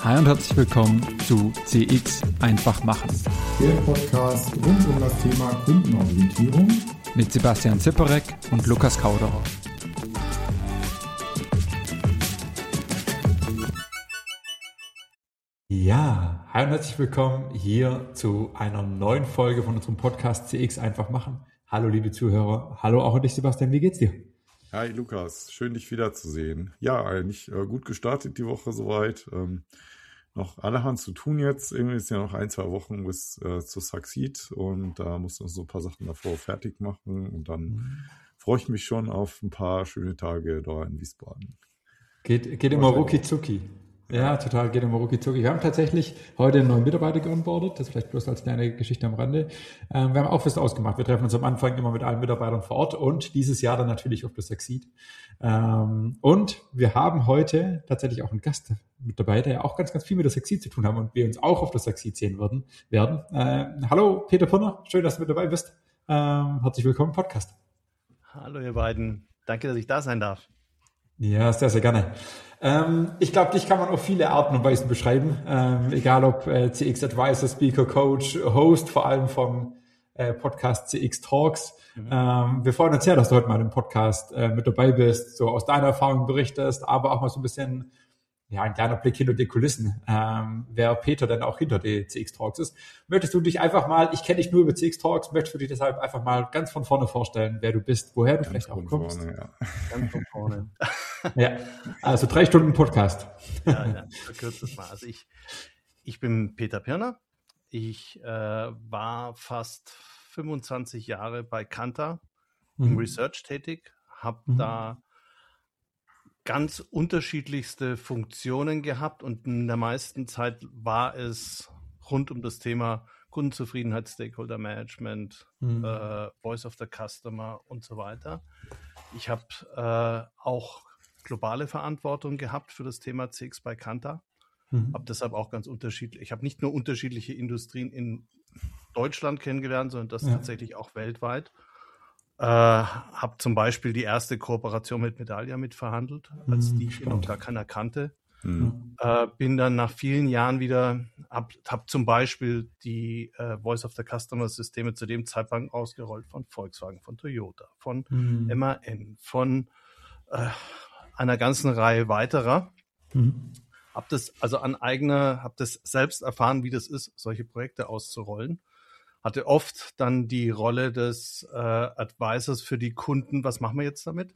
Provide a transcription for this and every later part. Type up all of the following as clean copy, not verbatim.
Hi und herzlich willkommen zu CX einfach machen. Der Podcast rund um das Thema Kundenorientierung Mit Sebastian Zipperek und Lukas Kauderer. Ja, hi und herzlich willkommen hier zu einer neuen Folge von unserem Podcast CX einfach machen. Hallo liebe Zuhörer, hallo auch an dich Sebastian, wie geht's dir? Hi Lukas, schön dich wiederzusehen. Ja, eigentlich gut gestartet die Woche soweit. Noch allerhand zu tun jetzt. Irgendwie ist ja noch 1-2 Wochen bis zu Succeed und da musst du noch so ein paar Sachen davor fertig machen und dann freue ich mich schon auf ein paar schöne Tage da in Wiesbaden. Geht immer rucki zucki. Ja, total, geht immer rucki zucki. Wir haben tatsächlich heute einen neuen Mitarbeiter geonboardet, das vielleicht bloß als kleine Geschichte am Rande. Wir haben auch fest ausgemacht, wir treffen uns am Anfang immer mit allen Mitarbeitern vor Ort und dieses Jahr dann natürlich auf das Succeed. Und wir haben heute tatsächlich auch einen Gast mit dabei, der ja auch ganz, ganz viel mit der Succeed zu tun haben und wir uns auch auf das Succeed sehen werden. Hallo Peter Pirner, schön, dass du mit dabei bist. Herzlich willkommen im Podcast. Hallo ihr beiden, danke, dass ich da sein darf. Ja, sehr, sehr gerne. Ich glaube, dich kann man auf viele Arten und Weisen beschreiben, egal ob CX Advisor, Speaker, Coach, Host, vor allem vom Podcast CX Talks. Wir freuen uns sehr, dass du heute mal im Podcast mit dabei bist, so aus deiner Erfahrung berichtest, aber auch mal so ein bisschen, ja, ein kleiner Blick hinter die Kulissen, wer Peter denn auch hinter die CX Talks ist. Möchtest du dich einfach mal, ich kenne dich nur über CX Talks, möchtest du dich deshalb einfach mal ganz von vorne vorstellen, wer du bist, woher du vielleicht auch kommst? Vorne, ja. Ganz von vorne. Ja, also 3 Stunden Podcast. Ja, verkürzt es mal. Also ich bin Peter Pirner. Ich war fast 25 Jahre bei Kantar im Research tätig, habe da ganz unterschiedlichste Funktionen gehabt und in der meisten Zeit war es rund um das Thema Kundenzufriedenheit, Stakeholder Management, Voice of the Customer und so weiter. Ich habe auch globale Verantwortung gehabt für das Thema CX bei Kantar. Habe deshalb auch ganz unterschiedlich, ich habe nicht nur unterschiedliche Industrien in Deutschland kennengelernt, sondern das tatsächlich auch weltweit. Habe zum Beispiel die erste Kooperation mit Medallia mitverhandelt, als die noch gar keiner kannte. Bin dann nach vielen Jahren wieder, hab zum Beispiel die Voice of the Customer Systeme zu dem Zeitpunkt ausgerollt von Volkswagen, von Toyota, von MAN, von einer ganzen Reihe weiterer. Hab das selbst erfahren, wie das ist, solche Projekte auszurollen. Hatte oft dann die Rolle des Advisors für die Kunden. Was machen wir jetzt damit?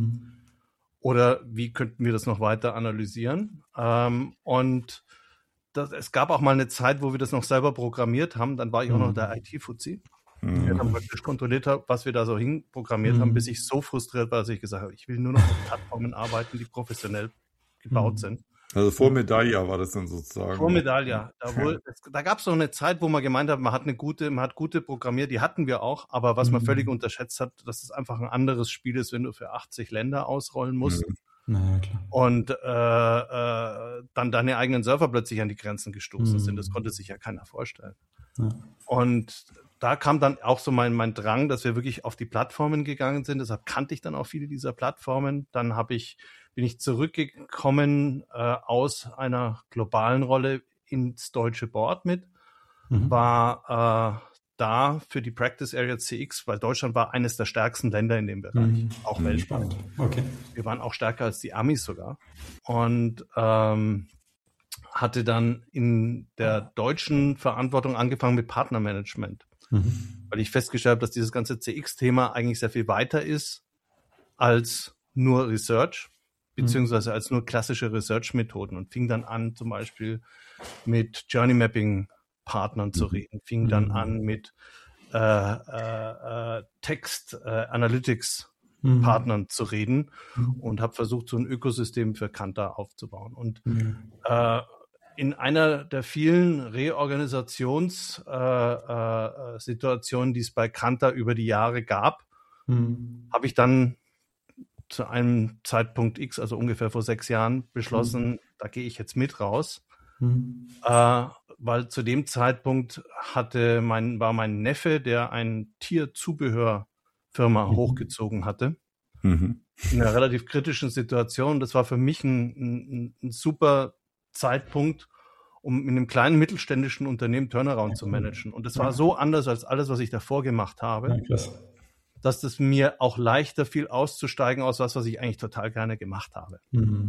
Oder wie könnten wir das noch weiter analysieren? Und es gab auch mal eine Zeit, wo wir das noch selber programmiert haben. Dann war ich auch noch der IT-Fuzzi. Der dann praktisch kontrolliert hat, was wir da so hinprogrammiert haben, bis ich so frustriert war, dass ich gesagt habe, ich will nur noch auf Plattformen arbeiten, die professionell gebaut sind. Also vor Medallia war das dann sozusagen. Vor Medallia. Da gab es noch eine Zeit, wo man gemeint hat, man hat gute Programmier, die hatten wir auch, aber was man völlig unterschätzt hat, dass es einfach ein anderes Spiel ist, wenn du für 80 Länder ausrollen musst. Na, klar. Und dann deine eigenen Server plötzlich an die Grenzen gestoßen sind. Das konnte sich ja keiner vorstellen. Ja. Und da kam dann auch so mein Drang, dass wir wirklich auf die Plattformen gegangen sind. Deshalb kannte ich dann auch viele dieser Plattformen. Dann bin ich zurückgekommen aus einer globalen Rolle ins deutsche Board mit, war da für die Practice Area CX, weil Deutschland war eines der stärksten Länder in dem Bereich, auch weltweit. Okay. Wir waren auch stärker als die Amis sogar und hatte dann in der deutschen Verantwortung angefangen mit Partnermanagement, weil ich festgestellt habe, dass dieses ganze CX-Thema eigentlich sehr viel weiter ist als nur Research, beziehungsweise als nur klassische Research-Methoden und fing dann an, zum Beispiel mit Journey Mapping-Partnern zu reden, fing dann an mit Text Analytics-Partnern zu reden und habe versucht, so ein Ökosystem für Kantar aufzubauen. Und in einer der vielen Reorganisationssituationen, die es bei Kantar über die Jahre gab, habe ich dann zu einem Zeitpunkt X, also ungefähr vor 6 Jahren, beschlossen, da gehe ich jetzt mit raus, weil zu dem Zeitpunkt war mein Neffe, der ein Tierzubehörfirma hochgezogen hatte, in einer relativ kritischen Situation. Das war für mich ein super Zeitpunkt, um in einem kleinen mittelständischen Unternehmen Turnaround zu managen. Und das war so anders als alles, was ich davor gemacht habe, dass es mir auch leichter fiel, auszusteigen aus was ich eigentlich total gerne gemacht habe.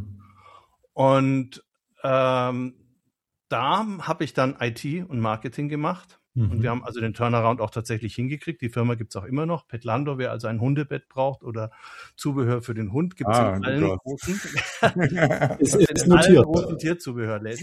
Und da habe ich dann IT und Marketing gemacht. Und wir haben also den Turnaround auch tatsächlich hingekriegt. Die Firma gibt es auch immer noch. Petlando, wer also ein Hundebett braucht oder Zubehör für den Hund, gibt es in allen großen Tierzubehörläden.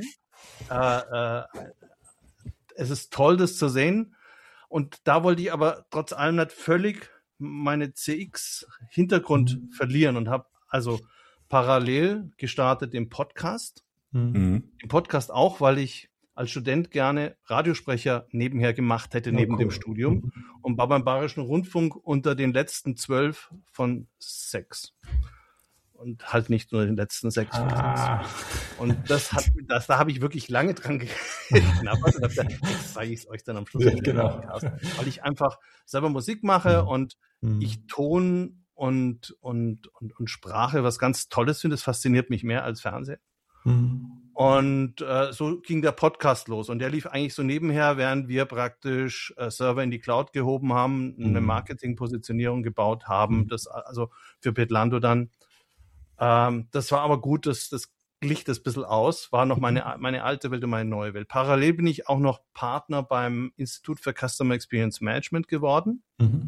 Es ist toll, das zu sehen. Und da wollte ich aber trotz allem nicht völlig meine CX-Hintergrund verlieren und habe also parallel gestartet den Podcast. Den Podcast auch, weil ich als Student gerne Radiosprecher nebenher gemacht hätte, neben dem Studium. Und war beim Bayerischen Rundfunk unter den letzten 12 von 6. Und halt nicht nur den letzten 6 von 6. Und da habe ich wirklich lange dran geknabbert. Und jetzt zeige ich es euch dann am Schluss. Podcast, weil ich einfach selber Musik mache und ich Ton und Sprache was ganz Tolles finde. Das fasziniert mich mehr als Fernsehen. Und so ging der Podcast los. Und der lief eigentlich so nebenher, während wir praktisch Server in die Cloud gehoben haben, eine Marketingpositionierung gebaut haben, das also für Petlando dann. Das war aber gut, das glich das ein bisschen aus, war noch meine alte Welt und meine neue Welt. Parallel bin ich auch noch Partner beim Institut für Customer Experience Management geworden.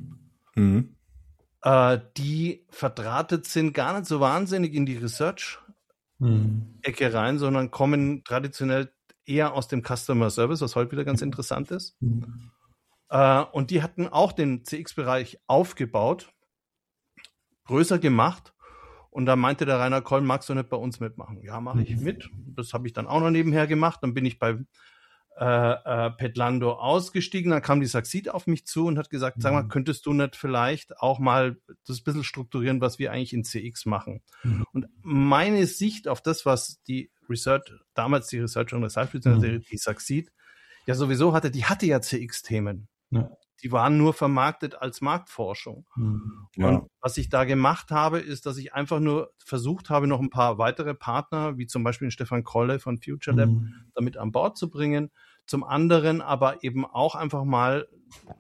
Die verdrahtet sind gar nicht so wahnsinnig in die Research-Ecke rein, sondern kommen traditionell eher aus dem Customer Service, was heute wieder ganz interessant ist. Und die hatten auch den CX-Bereich aufgebaut, größer gemacht. Und da meinte der Rainer Koll, magst du nicht bei uns mitmachen? Ja, mache ich mit. Das habe ich dann auch noch nebenher gemacht. Dann bin ich bei Petlando ausgestiegen. Dann kam die Succeed auf mich zu und hat gesagt, sag mal, könntest du nicht vielleicht auch mal das ein bisschen strukturieren, was wir eigentlich in CX machen? Und meine Sicht auf das, was die Research, damals die Research und Research, die Succeed, ja sowieso hatte, die hatte ja CX-Themen. Ja. Die waren nur vermarktet als Marktforschung. Und was ich da gemacht habe, ist, dass ich einfach nur versucht habe, noch ein paar weitere Partner, wie zum Beispiel den Stefan Kolle von Future Lab, damit an Bord zu bringen. Zum anderen aber eben auch einfach mal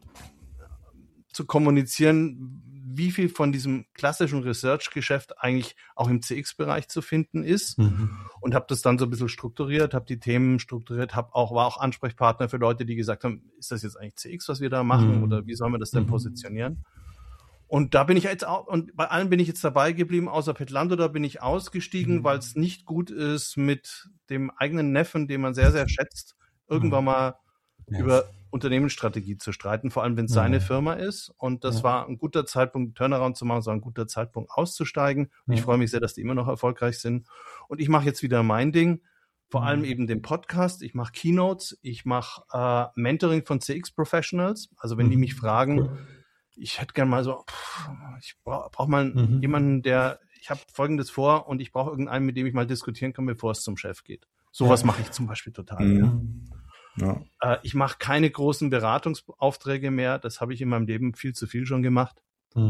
zu kommunizieren, wie viel von diesem klassischen Research-Geschäft eigentlich auch im CX-Bereich zu finden ist. Und habe das dann so ein bisschen strukturiert, habe die Themen strukturiert, war auch Ansprechpartner für Leute, die gesagt haben, ist das jetzt eigentlich CX, was wir da machen oder wie sollen wir das denn positionieren? Und da bin ich jetzt auch, und bei allen bin ich jetzt dabei geblieben, außer Petlando, da bin ich ausgestiegen, weil es nicht gut ist, mit dem eigenen Neffen, den man sehr, sehr schätzt, irgendwann mal über Unternehmensstrategie zu streiten, vor allem wenn es seine Firma ist. Und das war ein guter Zeitpunkt, Turnaround zu machen, es war ein guter Zeitpunkt auszusteigen. Und ich freue mich sehr, dass die immer noch erfolgreich sind. Und ich mache jetzt wieder mein Ding, vor allem eben den Podcast. Ich mache Keynotes, ich mache Mentoring von CX-Professionals. Also wenn die mich fragen, ich hätte gerne mal so, ich brauch mal jemanden, ich habe Folgendes vor und ich brauche irgendeinen, mit dem ich mal diskutieren kann, bevor es zum Chef geht. Sowas mache ich zum Beispiel total. Ich mache keine großen Beratungsaufträge mehr. Das habe ich in meinem Leben viel zu viel schon gemacht.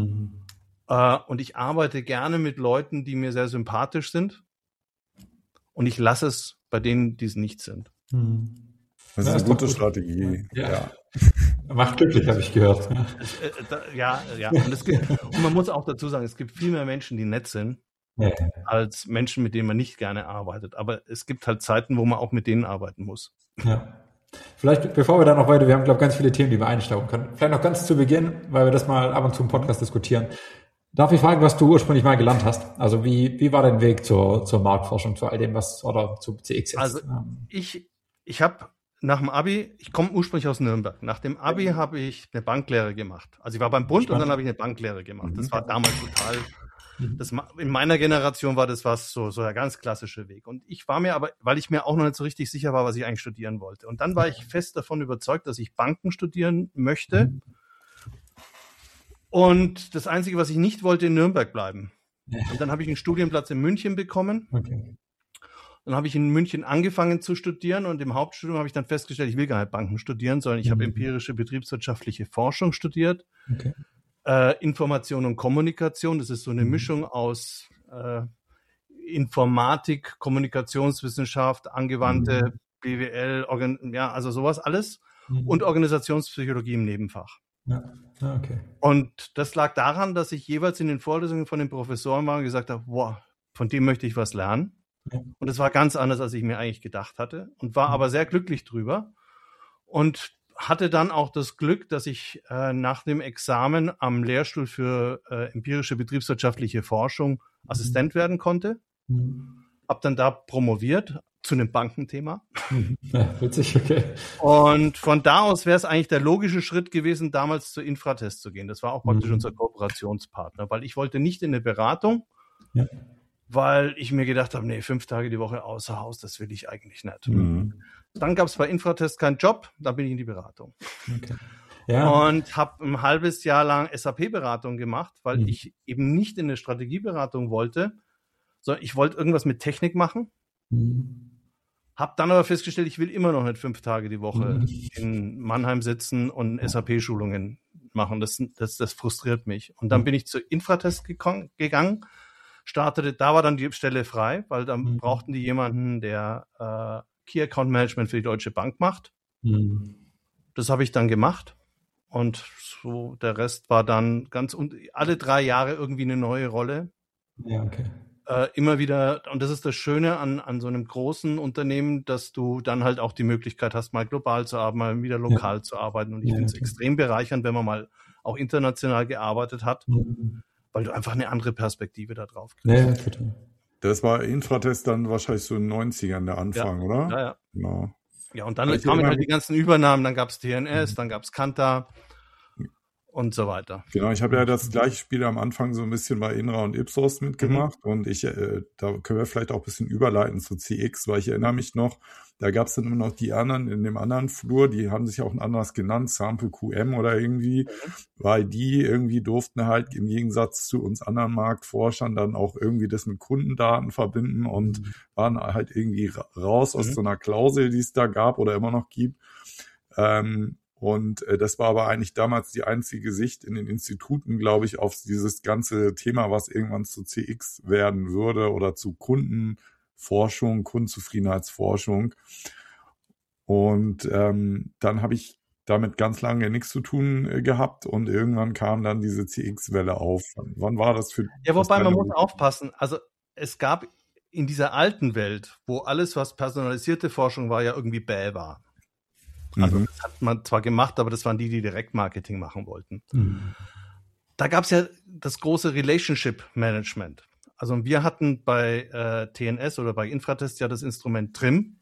Und ich arbeite gerne mit Leuten, die mir sehr sympathisch sind. Und ich lasse es bei denen, die es nicht sind. Das ist eine gute Strategie. Ja. Macht glücklich, habe ich gehört. Ja. Und man muss auch dazu sagen, es gibt viel mehr Menschen, die nett sind, als Menschen, mit denen man nicht gerne arbeitet. Aber es gibt halt Zeiten, wo man auch mit denen arbeiten muss. Ja. Vielleicht, bevor wir dann noch weiter, wir haben, glaube ich, ganz viele Themen, die wir einsteigen können. Vielleicht noch ganz zu Beginn, weil wir das mal ab und zu im Podcast diskutieren. Darf ich fragen, was du ursprünglich mal gelernt hast? Also wie war dein Weg zur Marktforschung, zu all dem, oder zu CX jetzt? Also ich habe nach dem Abi, ich komme ursprünglich aus Nürnberg, nach dem Abi habe ich eine Banklehre gemacht. Also ich war beim Bund und dann habe ich eine Banklehre gemacht. Das war damals total... in meiner Generation war das so der ganz klassische Weg. Und ich war mir aber, weil ich mir auch noch nicht so richtig sicher war, was ich eigentlich studieren wollte. Und dann war ich fest davon überzeugt, dass ich Banken studieren möchte. Und das Einzige, was ich nicht wollte, in Nürnberg bleiben. Und dann habe ich einen Studienplatz in München bekommen. Dann habe ich in München angefangen zu studieren und im Hauptstudium habe ich dann festgestellt, ich will gar nicht Banken studieren, sondern ich habe empirische betriebswirtschaftliche Forschung studiert. Information und Kommunikation, das ist so eine Mischung aus Informatik, Kommunikationswissenschaft, angewandte BWL, also sowas alles und Organisationspsychologie im Nebenfach. Ja, okay. Und das lag daran, dass ich jeweils in den Vorlesungen von den Professoren war und gesagt habe, wow, von dem möchte ich was lernen. Ja. Und es war ganz anders, als ich mir eigentlich gedacht hatte und war aber sehr glücklich drüber und hatte dann auch das Glück, dass ich nach dem Examen am Lehrstuhl für empirische betriebswirtschaftliche Forschung Assistent werden konnte. Habe dann da promoviert zu einem Bankenthema. Ja, witzig, okay. Und von da aus wäre es eigentlich der logische Schritt gewesen, damals zur Infratest zu gehen. Das war auch praktisch unser Kooperationspartner, weil ich wollte nicht in eine Beratung, weil ich mir gedacht habe, nee, 5 Tage die Woche außer Haus, das will ich eigentlich nicht. Dann gab es bei Infratest keinen Job, da bin ich in die Beratung. Okay. Ja. Und habe ein halbes Jahr lang SAP-Beratung gemacht, weil ich eben nicht in eine Strategieberatung wollte, sondern ich wollte irgendwas mit Technik machen. Habe dann aber festgestellt, ich will immer noch nicht 5 Tage die Woche in Mannheim sitzen und SAP-Schulungen machen. Das frustriert mich. Und dann bin ich zur Infratest gegangen, startete, da war dann die Stelle frei, weil dann brauchten die jemanden, der Key Account Management für die Deutsche Bank macht. Das habe ich dann gemacht. Und so der Rest war dann alle 3 Jahre irgendwie eine neue Rolle. Ja, okay. Immer wieder, und das ist das Schöne an so einem großen Unternehmen, dass du dann halt auch die Möglichkeit hast, mal global zu arbeiten, mal wieder lokal zu arbeiten. Und ich finde es extrem bereichernd, wenn man mal auch international gearbeitet hat, weil du einfach eine andere Perspektive da drauf kriegst. Ja, total. Das war Infratest dann wahrscheinlich so in den 90ern der Anfang, oder? Ja. Genau. Ja, und dann kamen halt die ganzen Übernahmen, dann gab es TNS, dann gab es Kantar und so weiter. Genau, ich habe ja das gleiche Spiel am Anfang so ein bisschen bei Inra und Ipsos mitgemacht und da können wir vielleicht auch ein bisschen überleiten zu CX, weil ich erinnere mich noch, da gab es dann immer noch die anderen in dem anderen Flur, die haben sich auch ein anderes genannt, Sample QM oder irgendwie, weil die irgendwie durften halt im Gegensatz zu uns anderen Marktforschern dann auch irgendwie das mit Kundendaten verbinden und waren halt irgendwie raus aus so einer Klausel, die es da gab oder immer noch gibt. Und das war aber eigentlich damals die einzige Sicht in den Instituten, glaube ich, auf dieses ganze Thema, was irgendwann zu CX werden würde oder zu Kundenforschung, Kundenzufriedenheitsforschung. Und dann habe ich damit ganz lange nichts zu tun gehabt und irgendwann kam dann diese CX-Welle auf. Wann war das für... Ja, wobei man muss aufpassen. Also es gab in dieser alten Welt, wo alles, was personalisierte Forschung war, ja irgendwie bäh war. Also das hat man zwar gemacht, aber das waren die Direktmarketing machen wollten. Da gab es ja das große Relationship Management. Also wir hatten bei TNS oder bei Infratest ja das Instrument TRIM.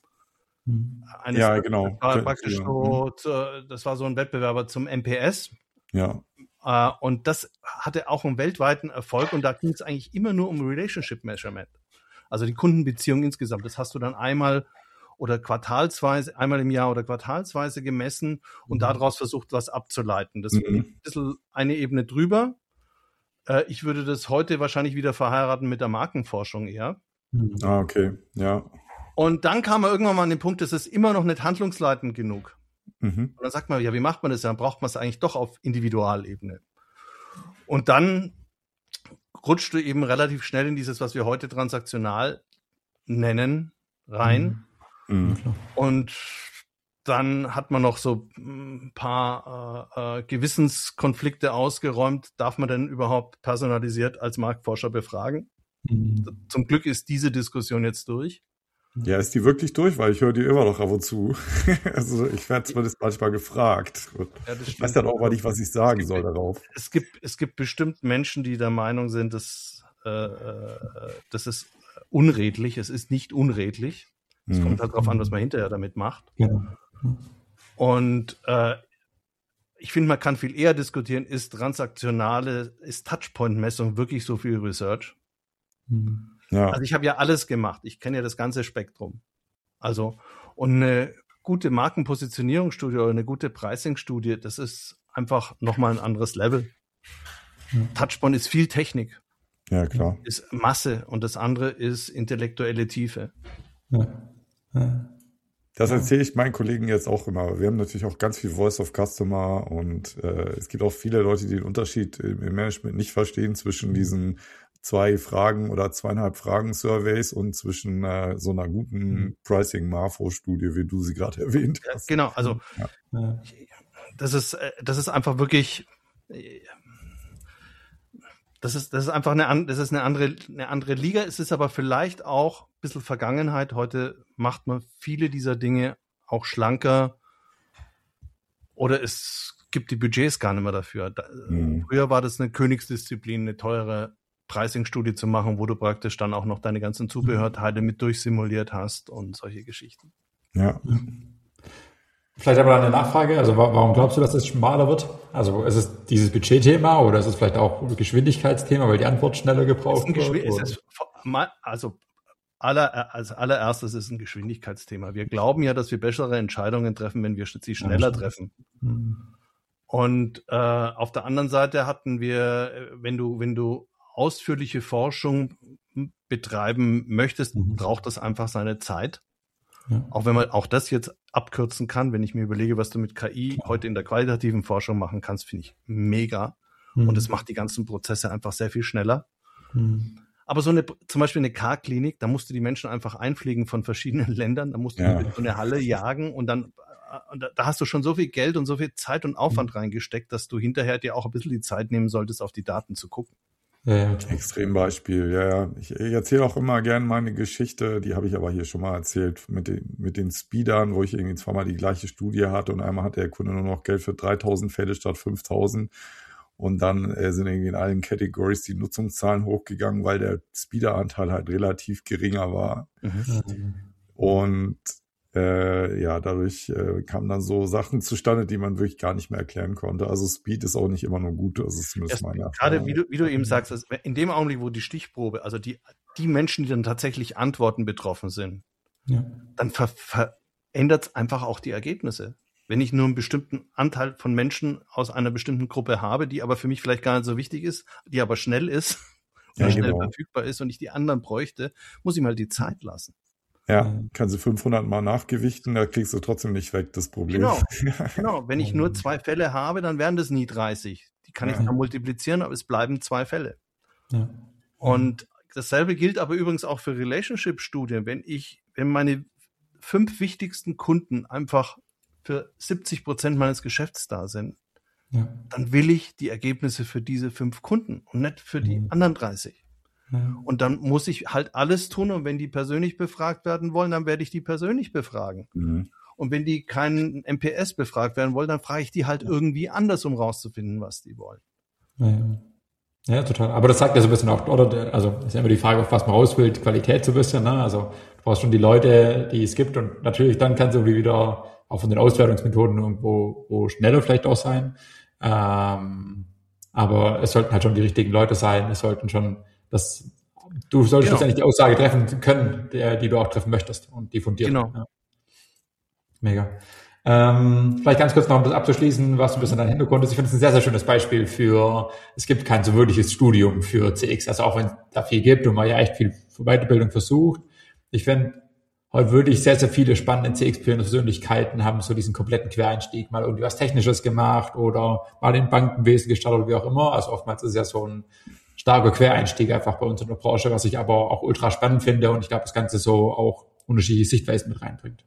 Ja, genau. Das war praktisch das war so ein Wettbewerber zum MPS. Ja. Und das hatte auch einen weltweiten Erfolg und da ging es eigentlich immer nur um Relationship Measurement. Also die Kundenbeziehung insgesamt. Das hast du dann einmal im Jahr oder quartalsweise gemessen und daraus versucht, was abzuleiten. Das ist ein bisschen eine Ebene drüber. Ich würde das heute wahrscheinlich wieder verheiraten mit der Markenforschung eher. Okay, ja. Und dann kam man irgendwann mal an den Punkt, das ist immer noch nicht handlungsleitend genug. Und dann sagt man, ja, wie macht man das? Dann braucht man es eigentlich doch auf Individualebene. Und dann rutscht du eben relativ schnell in dieses, was wir heute transaktional nennen, rein. Und dann hat man noch so ein paar Gewissenskonflikte ausgeräumt. Darf man denn überhaupt personalisiert als Marktforscher befragen? Zum Glück ist diese Diskussion jetzt durch. Ja, ist die wirklich durch? Weil ich höre die immer noch ab und zu. Also ich werde zumindest manchmal gefragt. Ja, ich weiß dann auch mal nicht, was ich sagen soll darauf. Es gibt bestimmt Menschen, die der Meinung sind, das ist unredlich. Es ist nicht unredlich. Es kommt halt drauf an, was man hinterher damit macht. Genau. Und ich finde, man kann viel eher diskutieren, ist Touchpoint-Messung wirklich so viel Research? Ja. Also ich habe ja alles gemacht. Ich kenne ja das ganze Spektrum. Also, und eine gute Markenpositionierungsstudie oder eine gute Pricing-Studie, das ist einfach nochmal ein anderes Level. Touchpoint ist viel Technik. Ja, klar. Ist Masse und das andere ist intellektuelle Tiefe. Das erzähle ich meinen Kollegen jetzt auch immer. Wir haben natürlich auch ganz viel Voice of Customer und es gibt auch viele Leute, die den Unterschied im Management nicht verstehen zwischen diesen 2 Fragen oder 2,5 Fragen Surveys und zwischen so einer guten Pricing-Marfo-Studie, wie du sie gerade erwähnt hast. Genau, also das ist einfach wirklich, das ist einfach eine andere Liga. Es ist aber vielleicht auch ein bisschen Vergangenheit. Heute macht man viele dieser Dinge auch schlanker oder es gibt die Budgets gar nicht mehr dafür. Früher war das eine Königsdisziplin, eine teure Pricing-Studie zu machen, wo du praktisch dann auch noch deine ganzen Zubehörteile mit durchsimuliert hast und solche Geschichten. Ja. Vielleicht aber eine Nachfrage, also warum glaubst du, dass es schmaler wird? Also ist es dieses Budgetthema oder ist es vielleicht auch ein Geschwindigkeitsthema, weil die Antwort schneller gebraucht wird? Also als allererstes ist es ein Geschwindigkeitsthema. Wir glauben ja, dass wir bessere Entscheidungen treffen, wenn wir sie schneller treffen. Und auf der anderen Seite hatten wir, wenn du ausführliche Forschung betreiben möchtest, braucht das einfach seine Zeit. Ja. Auch wenn man auch das jetzt abkürzen kann, wenn ich mir überlege, was du mit KI heute in der qualitativen Forschung machen kannst, finde ich mega. Und es macht die ganzen Prozesse einfach sehr viel schneller. Aber zum Beispiel eine K-Klinik, da musst du die Menschen einfach einfliegen von verschiedenen Ländern, da musst du in so eine Halle jagen und da hast du schon so viel Geld und so viel Zeit und Aufwand reingesteckt, dass du hinterher dir auch ein bisschen die Zeit nehmen solltest, auf die Daten zu gucken. Extrembeispiel, ja. Ich erzähle auch immer gerne meine Geschichte, die habe ich aber hier schon mal erzählt, mit den Speedern, wo ich irgendwie zweimal die gleiche Studie hatte und einmal hatte der Kunde nur noch Geld für 3.000 Fälle statt 5.000 und dann sind irgendwie in allen Categories die Nutzungszahlen hochgegangen, weil der Speederanteil halt relativ geringer war. Und dadurch kamen dann so Sachen zustande, die man wirklich gar nicht mehr erklären konnte. Also Speed ist auch nicht immer nur gut. Das ist zumindest meine Erfahrung. Gerade wie du eben sagst, also in dem Augenblick, wo die Stichprobe, also die Menschen, die dann tatsächlich Antworten betroffen sind, dann verändert es einfach auch die Ergebnisse. Wenn ich nur einen bestimmten Anteil von Menschen aus einer bestimmten Gruppe habe, die aber für mich vielleicht gar nicht so wichtig ist, die aber schnell ist und schnell verfügbar ist und ich die anderen bräuchte, muss ich mal die Zeit lassen. Ja, kann sie 500 Mal nachgewichten, da kriegst du trotzdem nicht weg, das Problem. Genau. Wenn ich nur 2 Fälle habe, dann wären das nie 30. Die kann ich dann multiplizieren, aber es bleiben 2 Fälle. Ja. Und dasselbe gilt aber übrigens auch für Relationship-Studien. Wenn meine 5 wichtigsten Kunden einfach für 70% meines Geschäfts da sind, dann will ich die Ergebnisse für diese 5 Kunden und nicht für die anderen 30. Und dann muss ich halt alles tun und wenn die persönlich befragt werden wollen, dann werde ich die persönlich befragen. Und wenn die keinen MPS befragt werden wollen, dann frage ich die halt irgendwie anders, um rauszufinden, was die wollen. Ja, total. Aber das sagt ja so ein bisschen auch, oder? Also ist ja immer die Frage, auf was man raus will, die Qualität so ein bisschen, ne? Also du brauchst schon die Leute, die es gibt und natürlich dann kann es irgendwie wieder auch von den Auswertungsmethoden irgendwo schneller vielleicht auch sein. Aber es sollten halt schon die richtigen Leute sein, es sollten schon du solltest letztendlich die Aussage treffen können, die du auch treffen möchtest und die fundiert. Genau. Ja. Mega. Vielleicht ganz kurz noch, um das abzuschließen, was ein bisschen dein Hintergrund ist. Ich finde es ein sehr, sehr schönes Beispiel es gibt kein so wirkliches Studium für CX, also auch wenn es da viel gibt und man ja echt viel Weiterbildung versucht. Ich finde, heute wirklich sehr, sehr viele spannende CX-Persönlichkeiten haben so diesen kompletten Quereinstieg, mal irgendwie was Technisches gemacht oder mal im Bankenwesen gestartet oder wie auch immer. Also oftmals ist es ja so ein starker Quereinstieg einfach bei uns in der Branche, was ich aber auch ultra spannend finde und ich glaube, das Ganze so auch unterschiedliche Sichtweisen mit reinbringt.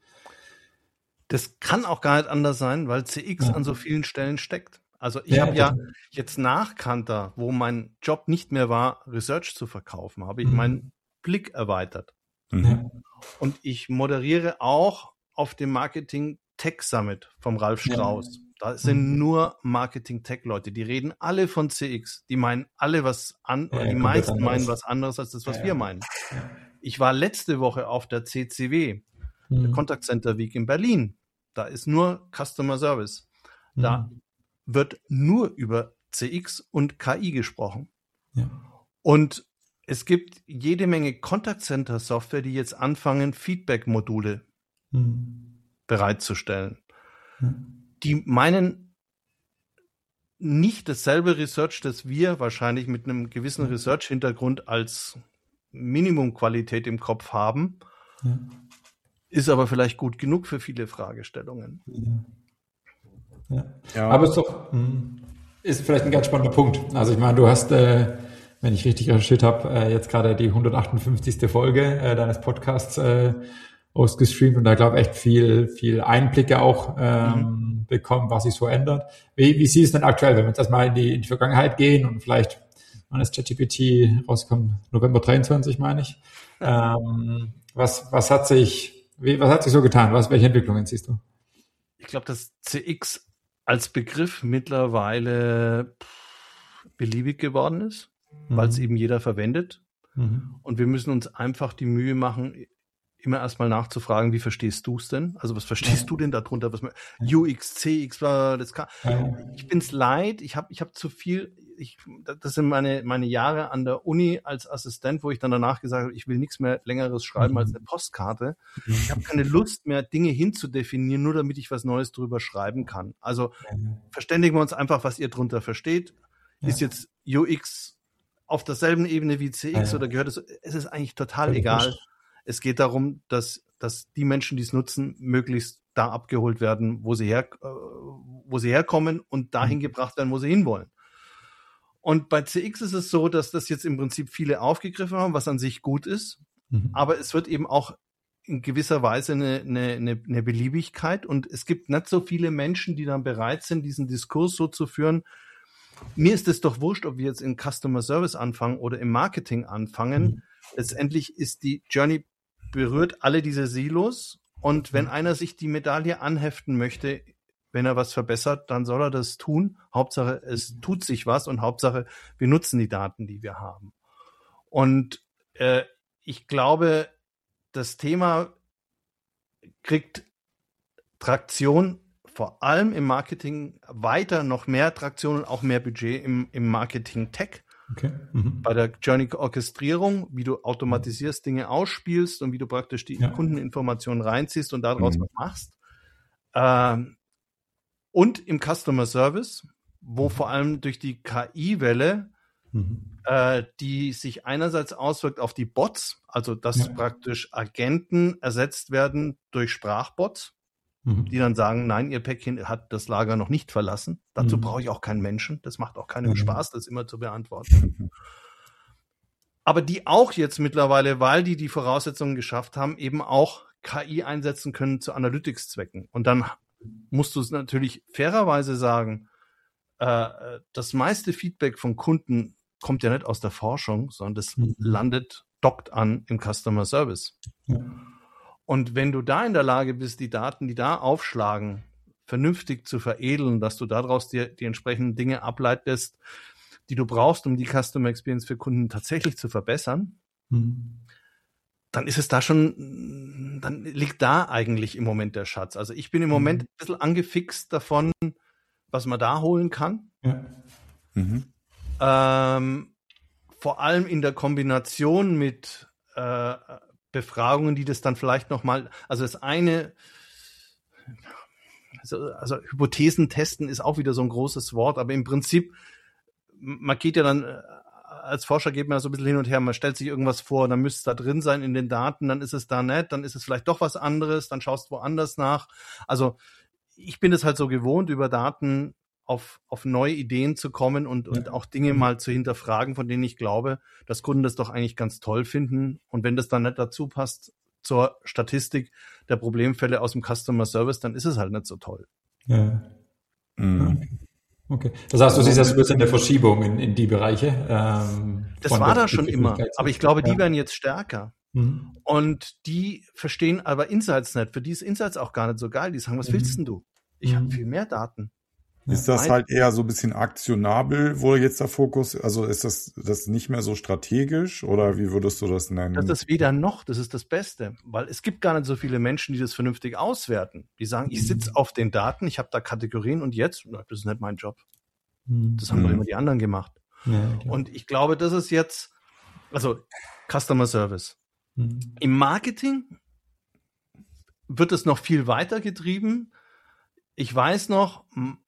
Das kann auch gar nicht anders sein, weil CX an so vielen Stellen steckt. Also ich habe jetzt nach Kantar, wo mein Job nicht mehr war, Research zu verkaufen, habe ich meinen Blick erweitert. Und ich moderiere auch auf dem Marketing Tech Summit vom Ralf Strauß. Da sind nur Marketing-Tech-Leute, die reden alle von CX, die meinen alle die meisten meinen was anderes als das, was wir meinen. Ich war letzte Woche auf der CCW, der Contact Center Week in Berlin. Da ist nur Customer Service. Da wird nur über CX und KI gesprochen. Und es gibt jede Menge Contact Center Software, die jetzt anfangen, Feedback-Module bereitzustellen. Die meinen nicht dasselbe Research, das wir wahrscheinlich mit einem gewissen Research-Hintergrund als Minimumqualität im Kopf haben, ist aber vielleicht gut genug für viele Fragestellungen. Aber es ist vielleicht ein ganz spannender Punkt. Also ich meine, du hast wenn ich richtig recherchiert habe, jetzt gerade die 158. Folge deines Podcasts ausgestreamt und da glaube ich echt viel Einblicke auch bekommen, was sich so ändert. Wie siehst du es denn aktuell, wenn wir jetzt erstmal in die Vergangenheit gehen und vielleicht, wann ist ChatGPT rausgekommen? November 23, meine ich. Was hat sich so getan? Welche Entwicklungen siehst du? Ich glaube, dass CX als Begriff mittlerweile beliebig geworden ist, weil es eben jeder verwendet. Und wir müssen uns einfach die Mühe machen, immer erstmal nachzufragen, wie verstehst du es denn? Also was verstehst du denn darunter? UX, CX, das kann. Ich bin's leid, ich hab zu viel, das sind meine Jahre an der Uni als Assistent, wo ich dann danach gesagt habe, ich will nichts mehr Längeres schreiben als eine Postkarte. Ich habe keine Lust mehr, Dinge hinzudefinieren, nur damit ich was Neues drüber schreiben kann. Also verständigen wir uns einfach, was ihr drunter versteht. Ist jetzt UX auf derselben Ebene wie CX oder gehört es? Es ist eigentlich total egal. Es geht darum, dass die Menschen, die es nutzen, möglichst da abgeholt werden, wo sie herkommen und dahin gebracht werden, wo sie hinwollen. Und bei CX ist es so, dass das jetzt im Prinzip viele aufgegriffen haben, was an sich gut ist. Aber es wird eben auch in gewisser Weise eine Beliebigkeit und es gibt nicht so viele Menschen, die dann bereit sind, diesen Diskurs so zu führen. Mir ist es doch wurscht, ob wir jetzt in Customer Service anfangen oder im Marketing anfangen. Letztendlich ist die Journey berührt alle diese Silos und wenn einer sich die Medaille anheften möchte, wenn er was verbessert, dann soll er das tun. Hauptsache, es tut sich was und Hauptsache, wir nutzen die Daten, die wir haben. Und ich glaube, das Thema kriegt Traktion, vor allem im Marketing, weiter noch mehr Traktion und auch mehr Budget im Marketing-Tech. Okay. Bei der Journey-Orchestrierung, wie du automatisierst, Dinge ausspielst und wie du praktisch die Kundeninformationen reinziehst und daraus was machst. Und im Customer Service, wo vor allem durch die KI-Welle, die sich einerseits auswirkt auf die Bots, also dass praktisch Agenten ersetzt werden durch Sprachbots, die dann sagen, nein, ihr Päckchen hat das Lager noch nicht verlassen. Dazu brauche ich auch keinen Menschen. Das macht auch keinen Spaß, das immer zu beantworten. Aber die auch jetzt mittlerweile, weil die Voraussetzungen geschafft haben, eben auch KI einsetzen können zu Analytics-Zwecken. Und dann musst du es natürlich fairerweise sagen, das meiste Feedback von Kunden kommt ja nicht aus der Forschung, sondern das dockt an im Customer Service. Und wenn du da in der Lage bist, die Daten, die da aufschlagen, vernünftig zu veredeln, dass du daraus dir die entsprechenden Dinge ableitest, die du brauchst, um die Customer Experience für Kunden tatsächlich zu verbessern, dann ist es da schon, dann liegt da eigentlich im Moment der Schatz. Also ich bin im Moment ein bisschen angefixt davon, was man da holen kann. Vor allem in der Kombination mit Befragungen, die das dann vielleicht nochmal, also das eine, also Hypothesen testen ist auch wieder so ein großes Wort, aber im Prinzip, man geht ja dann, als Forscher geht man so ein bisschen hin und her, man stellt sich irgendwas vor, dann müsste es da drin sein in den Daten, dann ist es da nicht, dann ist es vielleicht doch was anderes, dann schaust du woanders nach. Also ich bin es halt so gewohnt, über Daten auf neue Ideen zu kommen und auch Dinge mal zu hinterfragen, von denen ich glaube, dass Kunden das doch eigentlich ganz toll finden. Und wenn das dann nicht dazu passt zur Statistik der Problemfälle aus dem Customer Service, dann ist es halt nicht so toll. Ja. Okay. Das heißt, du siehst das ein bisschen eine Verschiebung in die Bereiche. Das war da schon immer, aber ich glaube, die werden jetzt stärker. Und die verstehen aber Insights nicht. Für die ist Insights auch gar nicht so geil. Die sagen, was willst denn du? Ich habe viel mehr Daten. Ist das halt eher so ein bisschen aktionabel, wo jetzt der Fokus, also ist das nicht mehr so strategisch oder wie würdest du das nennen? Das ist weder noch, das ist das Beste, weil es gibt gar nicht so viele Menschen, die das vernünftig auswerten. Die sagen, ich sitze auf den Daten, ich habe da Kategorien und jetzt, das ist nicht mein Job. Das haben doch immer die anderen gemacht. Und ich glaube, das ist jetzt, also Customer Service. Im Marketing wird es noch viel weiter getrieben. Ich weiß noch,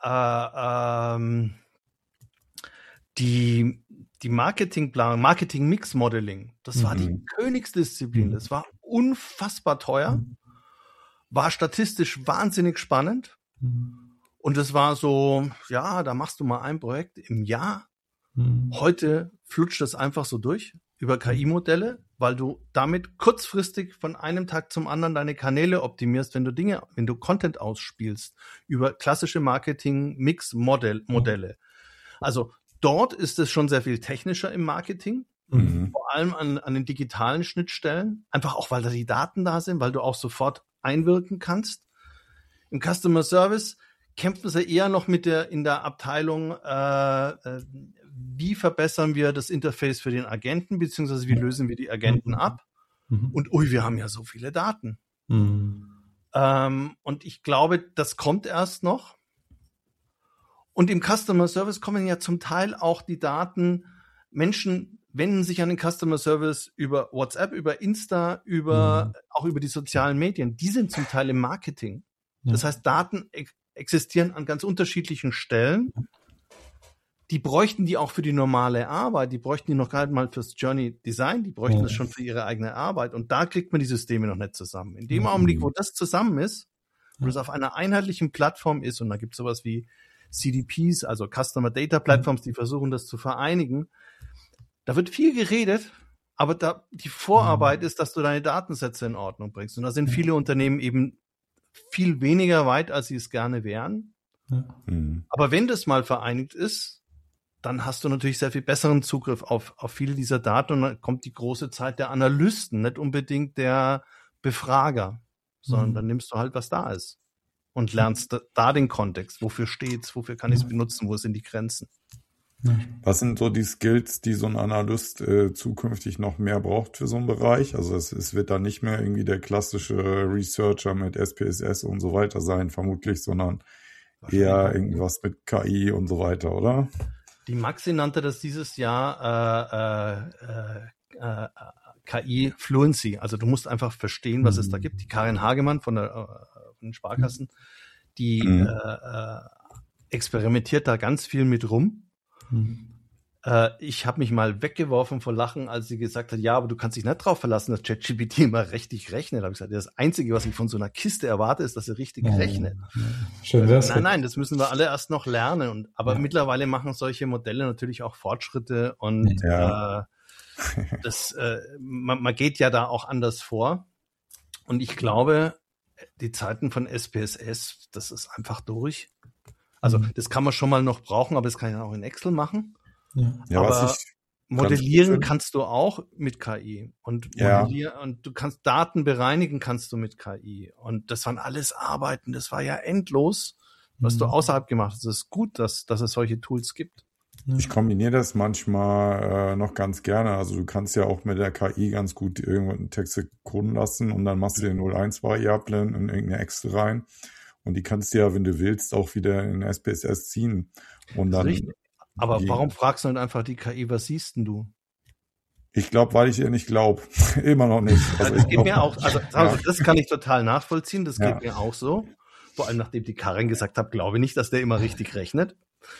die Marketingplanung, Marketing-Mix-Modeling, das war die Königsdisziplin. Das war unfassbar teuer, war statistisch wahnsinnig spannend. Und es war so, ja, da machst du mal ein Projekt im Jahr Heute flutscht das einfach so durch über KI-Modelle, weil du damit kurzfristig von einem Tag zum anderen deine Kanäle optimierst, wenn du Content ausspielst, über klassische Marketing-Mix-Modelle. Also dort ist es schon sehr viel technischer im Marketing, vor allem an den digitalen Schnittstellen, einfach auch, weil da die Daten da sind, weil du auch sofort einwirken kannst. Im Customer Service kämpfen sie eher noch in der Abteilung, wie verbessern wir das Interface für den Agenten, beziehungsweise wie lösen wir die Agenten ab? Und wir haben ja so viele Daten. Und ich glaube, das kommt erst noch. Und im Customer Service kommen ja zum Teil auch die Daten. Menschen wenden sich an den Customer Service über WhatsApp, über Insta, auch über die sozialen Medien. Die sind zum Teil im Marketing. Das heißt, Daten existieren an ganz unterschiedlichen Stellen. Die bräuchten die auch für die normale Arbeit. Die bräuchten die noch gar nicht mal fürs Journey Design. Die bräuchten das schon für ihre eigene Arbeit. Und da kriegt man die Systeme noch nicht zusammen. In dem Augenblick, wo das zusammen ist, wo es auf einer einheitlichen Plattform ist, und da gibt es sowas wie CDPs, also Customer Data Platforms, die versuchen, das zu vereinigen. Da wird viel geredet, aber die Vorarbeit ist, dass du deine Datensätze in Ordnung bringst. Und da sind viele Unternehmen eben viel weniger weit, als sie es gerne wären. Aber wenn das mal vereinigt ist, dann hast du natürlich sehr viel besseren Zugriff auf viele dieser Daten, und dann kommt die große Zeit der Analysten, nicht unbedingt der Befrager, sondern dann nimmst du halt, was da ist und lernst da den Kontext. Wofür steht's? Wofür kann ich es benutzen? Wo sind die Grenzen? Was sind so die Skills, die so ein Analyst zukünftig noch mehr braucht für so einen Bereich? Also es wird dann nicht mehr irgendwie der klassische Researcher mit SPSS und so weiter sein, vermutlich, sondern eher irgendwas mit KI und so weiter, oder? Die Maxi nannte das dieses Jahr KI Fluency. Also du musst einfach verstehen, was es da gibt. Die Karin Hagemann von den Sparkassen, die experimentiert da ganz viel mit rum. Ich habe mich mal weggeworfen vor Lachen, als sie gesagt hat, ja, aber du kannst dich nicht drauf verlassen, dass ChatGPT immer richtig rechnet. Da habe ich gesagt, das Einzige, was ich von so einer Kiste erwarte, ist, dass er richtig rechnet. Schön wär's. Nein, das müssen wir alle erst noch lernen. Aber mittlerweile machen solche Modelle natürlich auch Fortschritte, und man geht ja da auch anders vor. Und ich glaube, die Zeiten von SPSS, das ist einfach durch. Also das kann man schon mal noch brauchen, aber das kann ich auch in Excel machen. Aber modellieren kannst du auch mit KI. Und und du kannst Daten bereinigen, kannst du mit KI. Und das waren alles Arbeiten, das war ja endlos, was du außerhalb gemacht hast. Es ist gut, dass es solche Tools gibt. Ich kombiniere das manchmal noch ganz gerne. Also du kannst ja auch mit der KI ganz gut irgendwann Texte coden lassen, und dann machst du den 0-1-Variablen in irgendeine Excel rein. Und die kannst du ja, wenn du willst, auch wieder in SPSS ziehen. Und dann. Richtig. Aber warum fragst du nicht einfach die KI, was siehst denn du? Ich glaube, weil ich ihr nicht glaube. Immer noch nicht. Also das geht mir auch, das kann ich total nachvollziehen, das geht mir auch so. Vor allem, nachdem die Karin gesagt hat, glaube ich nicht, dass der immer richtig rechnet.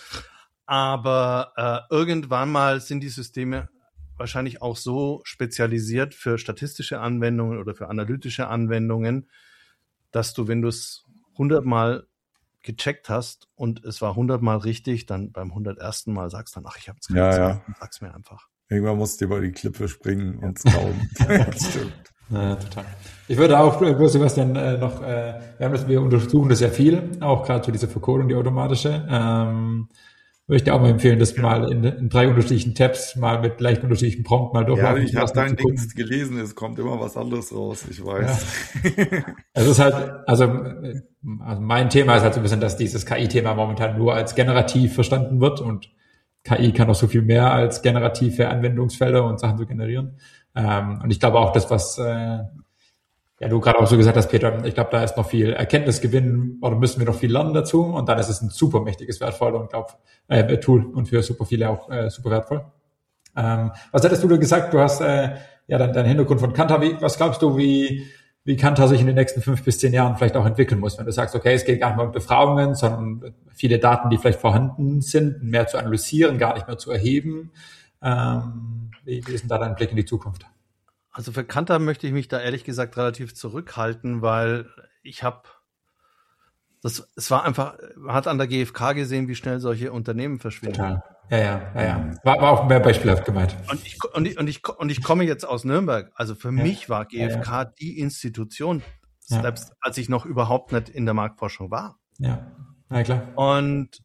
Aber irgendwann mal sind die Systeme wahrscheinlich auch so spezialisiert für statistische Anwendungen oder für analytische Anwendungen, dass du, wenn du es 100 Mal gecheckt hast und es war 100 Mal richtig, dann beim 101. Mal sagst dann, ach, ich habe es gesagt, sag's mir einfach. Irgendwann musst du über die Klippe springen und es glauben. Das stimmt. Ja, total. Ich würde auch, Sebastian, wir untersuchen das ja viel, auch gerade so diese Vercodung, die automatische. Würde ich dir auch mal empfehlen, das mal in 3 unterschiedlichen Tabs, mal mit leicht unterschiedlichen Prompt mal durchlaufen. Ja, ich habe dein Dings gelesen, es kommt immer was anderes raus, ich weiß. Ja. Es ist halt, also mein Thema ist halt so ein bisschen, dass dieses KI-Thema momentan nur als generativ verstanden wird, und KI kann auch so viel mehr als generative Anwendungsfelder und Sachen zu generieren. Und ich glaube auch, das, was du gerade auch so gesagt hast, Peter, ich glaube, da ist noch viel Erkenntnisgewinn, oder müssen wir noch viel lernen dazu, und dann ist es ein super mächtiges, wertvolles und Tool, und für super viele auch super wertvoll. Was hättest du da gesagt? Du hast deinen Hintergrund von Kantar. Was glaubst du, wie Kantar sich in den nächsten 5 bis 10 Jahren vielleicht auch entwickeln muss, wenn du sagst, okay, es geht gar nicht mehr um Befragungen, sondern viele Daten, die vielleicht vorhanden sind, mehr zu analysieren, gar nicht mehr zu erheben. Wie ist denn da dein Blick in die Zukunft? Also für Kantar möchte ich mich da ehrlich gesagt relativ zurückhalten, weil ich habe Es war einfach, man hat an der GfK gesehen, wie schnell solche Unternehmen verschwinden. Total. Ja. War auch mehr beispielhaft gemeint. Und ich komme jetzt aus Nürnberg. Also für mich war GfK die Institution, selbst als ich noch überhaupt nicht in der Marktforschung war. Ja klar. Und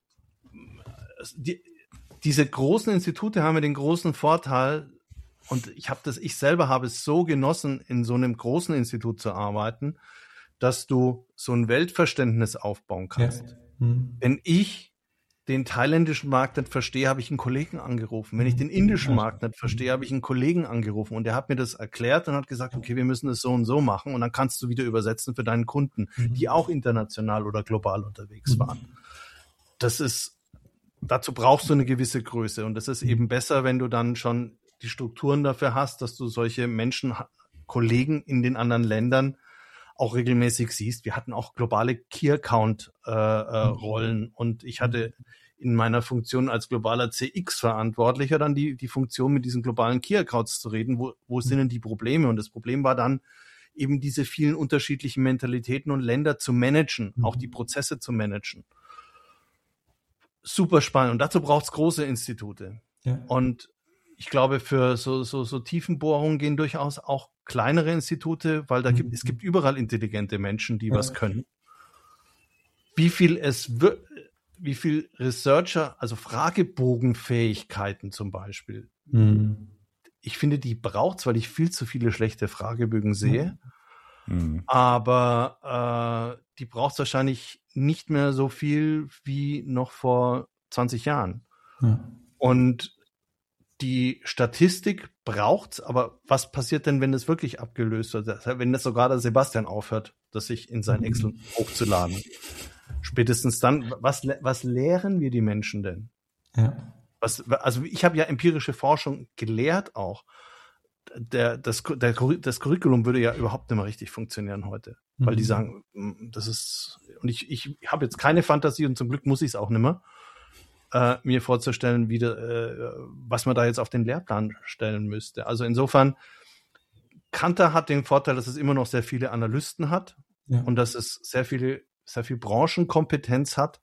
diese großen Institute haben ja den großen Vorteil, und ich selber habe es so genossen, in so einem großen Institut zu arbeiten, dass du so ein Weltverständnis aufbauen kannst. Ja. Wenn ich den thailändischen Markt nicht verstehe, habe ich einen Kollegen angerufen. Wenn ich den indischen Markt nicht verstehe, habe ich einen Kollegen angerufen. Und der hat mir das erklärt und hat gesagt, okay, wir müssen das so und so machen. Und dann kannst du wieder übersetzen für deinen Kunden, die auch international oder global unterwegs waren. Dazu brauchst du eine gewisse Größe. Und das ist eben besser, wenn du dann schon die Strukturen dafür hast, dass du solche Menschen, Kollegen in den anderen Ländern auch regelmäßig siehst. Wir hatten auch globale Key-Account-Rollen und ich hatte in meiner Funktion als globaler CX-Verantwortlicher dann die Funktion, mit diesen globalen Key-Accounts zu reden, wo sind denn die Probleme? Und das Problem war dann eben diese vielen unterschiedlichen Mentalitäten und Länder zu managen, auch die Prozesse zu managen. Super spannend. Und dazu braucht es große Institute. Ja. Und ich glaube, für so Tiefenbohrungen gehen durchaus auch kleinere Institute, weil es gibt überall intelligente Menschen, die was können. Wie viel Researcher, also Fragebogenfähigkeiten zum Beispiel, ich finde, die braucht's, weil ich viel zu viele schlechte Fragebögen sehe. Aber die braucht's wahrscheinlich nicht mehr so viel wie noch vor 20 Jahren. Und die Statistik braucht's, aber was passiert denn, wenn das wirklich abgelöst wird? Wenn das sogar der Sebastian aufhört, das sich in sein Excel hochzuladen? Spätestens dann, was lehren wir die Menschen denn? Ja. Also ich habe ja empirische Forschung gelehrt auch. Das Curriculum würde ja überhaupt nicht mehr richtig funktionieren heute, weil die sagen, das ist, und ich habe jetzt keine Fantasie und zum Glück muss ich es auch nicht mehr, mir vorzustellen, was man da jetzt auf den Lehrplan stellen müsste. Also insofern, Kantar hat den Vorteil, dass es immer noch sehr viele Analysten hat und dass es sehr viel Branchenkompetenz hat.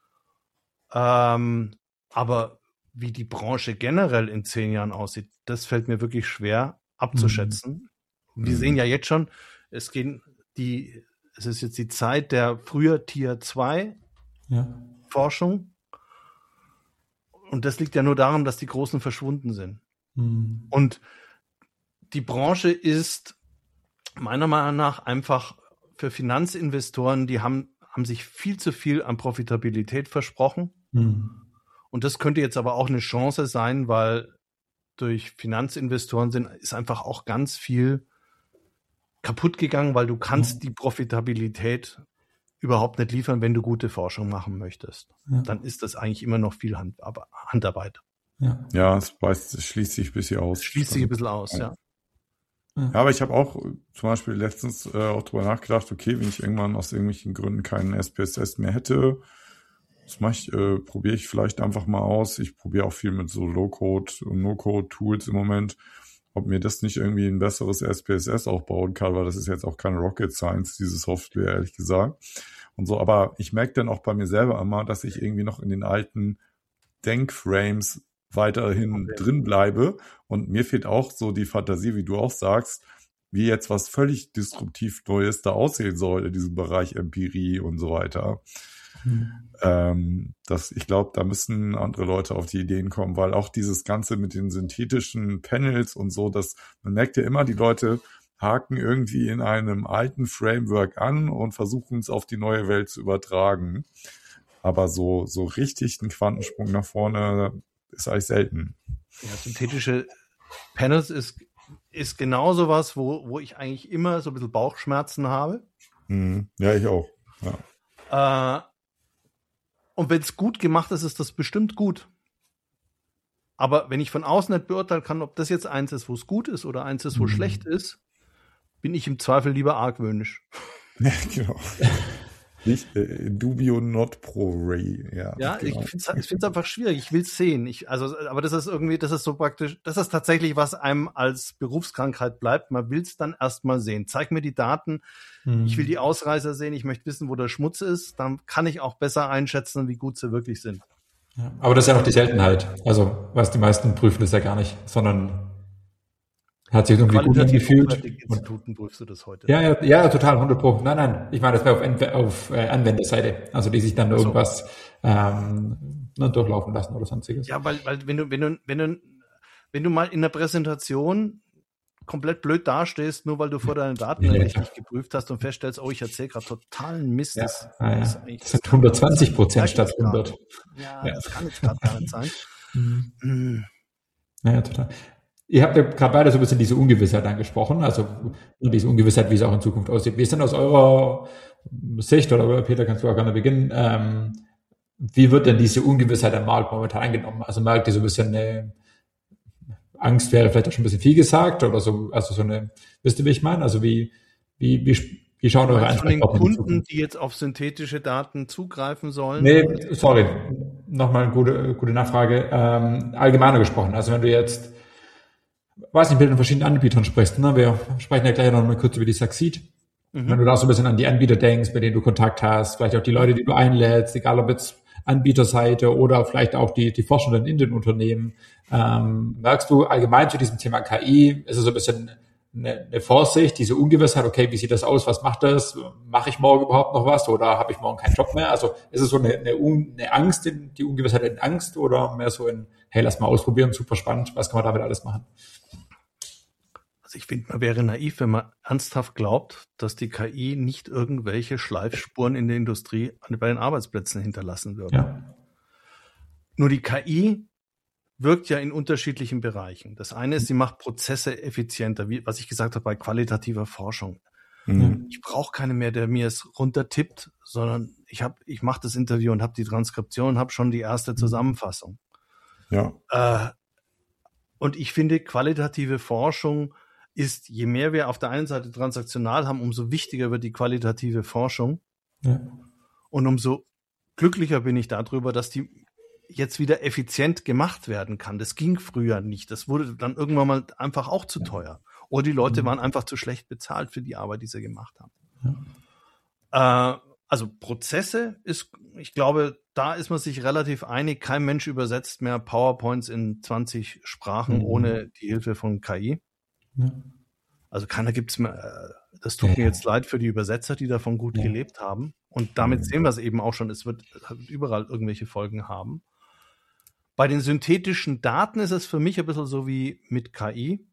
Aber wie die Branche generell in 10 Jahren aussieht, das fällt mir wirklich schwer abzuschätzen. Wir sehen ja jetzt schon, es ist jetzt die Zeit der früher Tier 2 Forschung. Und das liegt ja nur daran, dass die Großen verschwunden sind. Und die Branche ist meiner Meinung nach einfach für Finanzinvestoren, die haben sich viel zu viel an Profitabilität versprochen. Und das könnte jetzt aber auch eine Chance sein, weil durch Finanzinvestoren ist einfach auch ganz viel kaputt gegangen, weil du kannst die Profitabilität überhaupt nicht liefern, wenn du gute Forschung machen möchtest. Dann ist das eigentlich immer noch viel Handarbeit. Ja, es schließt sich ein bisschen aus. Ja. Ja, aber ich habe auch zum Beispiel letztens auch drüber nachgedacht, okay, wenn ich irgendwann aus irgendwelchen Gründen keinen SPSS mehr hätte, probiere ich vielleicht einfach mal aus. Ich probiere auch viel mit so Low-Code und No-Code-Tools im Moment, ob mir das nicht irgendwie ein besseres SPSS auch bauen kann, weil das ist jetzt auch keine Rocket Science, diese Software, ehrlich gesagt. Und so, aber ich merke dann auch bei mir selber immer, dass ich irgendwie noch in den alten Denkframes weiterhin drin bleibe. Und mir fehlt auch so die Fantasie, wie du auch sagst, wie jetzt was völlig disruptiv Neues da aussehen soll in diesem Bereich Empirie und so weiter. Ich glaube, da müssen andere Leute auf die Ideen kommen, weil auch dieses Ganze mit den synthetischen Panels und so, man merkt ja immer, die Leute haken irgendwie in einem alten Framework an und versuchen es auf die neue Welt zu übertragen. Aber so richtig ein Quantensprung nach vorne ist eigentlich selten. Ja, synthetische Panels ist genau sowas, wo ich eigentlich immer so ein bisschen Bauchschmerzen habe. Ja, ich auch. Ja. Und wenn es gut gemacht ist, ist das bestimmt gut. Aber wenn ich von außen nicht beurteilen kann, ob das jetzt eins ist, wo es gut ist oder eins ist, wo es schlecht ist, bin ich im Zweifel lieber argwöhnisch. Ja, genau. Nicht Dubio not pro Ray. Ja, genau. Ich finde es einfach schwierig. Ich will es sehen. Aber das ist so praktisch, das ist tatsächlich, was einem als Berufskrankheit bleibt. Man will es dann erst mal sehen. Zeig mir die Daten. Ich will die Ausreißer sehen. Ich möchte wissen, wo der Schmutz ist. Dann kann ich auch besser einschätzen, wie gut sie wirklich sind. Ja, aber das ist ja noch die Seltenheit. Also, was die meisten prüfen das ja gar nicht, sondern hat sich irgendwie gut angefühlt. Instituten prüfst du das heute? Ja, total, 100%. Nein. Ich meine, das wäre auf Anwenderseite. Also, die sich dann irgendwas durchlaufen lassen oder sonstiges. Ja, weil wenn du mal in der Präsentation komplett blöd dastehst, nur weil du vor deinen Daten richtig geprüft hast und feststellst, ich erzähle gerade totalen Mist. Das sind 120% statt 100. Ja, das kann jetzt gerade gar nicht sein. Ja, total. Ihr habt ja gerade beide so ein bisschen diese Ungewissheit angesprochen, also diese Ungewissheit, wie es auch in Zukunft aussieht. Wie ist denn aus eurer Sicht, oder Peter, kannst du auch gerne beginnen, wie wird denn diese Ungewissheit am Markt momentan angenommen? Also merkt ihr so ein bisschen eine Angst, wäre vielleicht auch schon ein bisschen viel gesagt, oder so, also so eine, wisst ihr, wie ich meine? Also wie schauen eure Ansprechpartner von den Kunden, die jetzt auf synthetische Daten zugreifen sollen? Nee, sorry, nochmal eine gute Nachfrage, allgemeiner gesprochen. Also wenn du jetzt weiß nicht, mit den verschiedenen Anbietern sprichst. Ne? Wir sprechen ja gleich noch mal kurz über die Succeed. Wenn du da so ein bisschen an die Anbieter denkst, mit denen du Kontakt hast, vielleicht auch die Leute, die du einlädst, egal ob jetzt Anbieterseite oder vielleicht auch die Forschenden in den Unternehmen, merkst du allgemein zu diesem Thema KI, ist es so ein bisschen eine Vorsicht, diese Ungewissheit, okay, wie sieht das aus, was macht das, mache ich morgen überhaupt noch was oder habe ich morgen keinen Job mehr? Also ist es so eine Angst, die Ungewissheit in Angst oder mehr so in, hey, lass mal ausprobieren, super spannend, was kann man damit alles machen? Also ich finde, man wäre naiv, wenn man ernsthaft glaubt, dass die KI nicht irgendwelche Schleifspuren in der Industrie bei den Arbeitsplätzen hinterlassen würde. Ja. Nur die KI wirkt ja in unterschiedlichen Bereichen. Das eine ist, sie macht Prozesse effizienter, wie was ich gesagt habe bei qualitativer Forschung. Ich brauche keine mehr, der mir es runtertippt, sondern ich mache das Interview und habe die Transkription, habe schon die erste Zusammenfassung. Ja. Und ich finde, qualitative Forschung ist, je mehr wir auf der einen Seite transaktional haben, umso wichtiger wird die qualitative Forschung. Ja. Und umso glücklicher bin ich darüber, dass die jetzt wieder effizient gemacht werden kann. Das ging früher nicht. Das wurde dann irgendwann mal einfach auch zu teuer. Oder die Leute waren einfach zu schlecht bezahlt für die Arbeit, die sie gemacht haben. Ja. Also Prozesse ich glaube, da ist man sich relativ einig. Kein Mensch übersetzt mehr PowerPoints in 20 Sprachen ohne die Hilfe von KI. Ja. Also keiner gibt's mehr. Das tut mir jetzt leid für die Übersetzer, die davon gut gelebt haben. Und damit sehen wir es eben auch schon. Es wird überall irgendwelche Folgen haben. Bei den synthetischen Daten ist es für mich ein bisschen so wie mit KI.